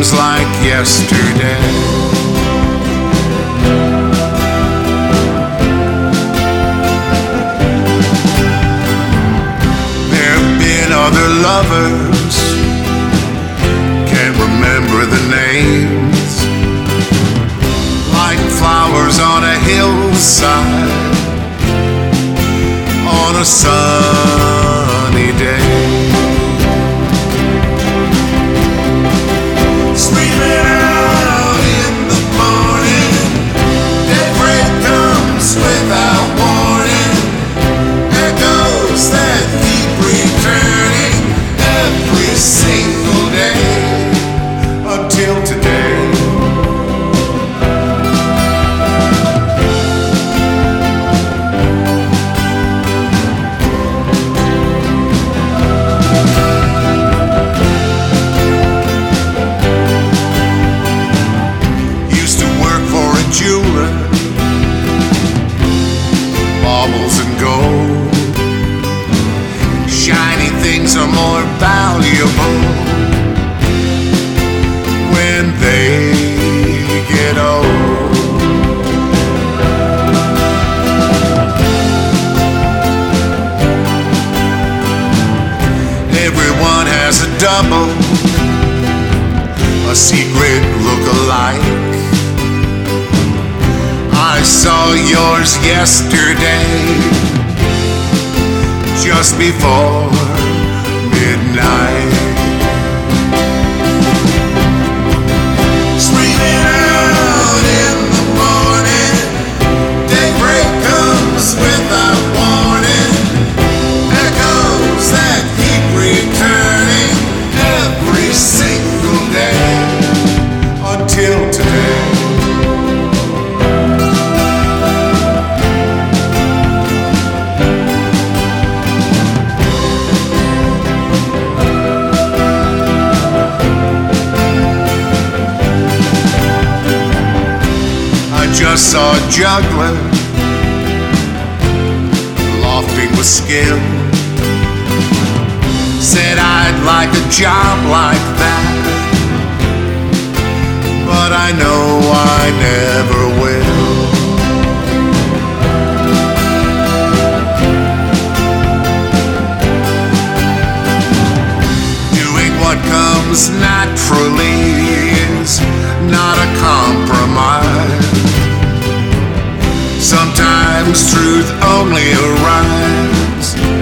seems like yesterday. There've been other lovers, can't remember the names, like flowers on a hillside on a sunny day. Screaming out in the morning, daybreak comes without warning, echoes that keep returning every single day until today. Jeweler, baubles and gold, shiny things are more valuable when they get old. Everyone has a double, a secret look-alike. I saw yours yesterday, just before midnight. Screaming out in the morning, daybreak comes without warning, echoes that keep returning every single day until today. Just saw a juggler, lofting with skill, said I'd like a job like that, but I know I never will. Doing what comes naturally is not a compromise. Sometimes truth only arrives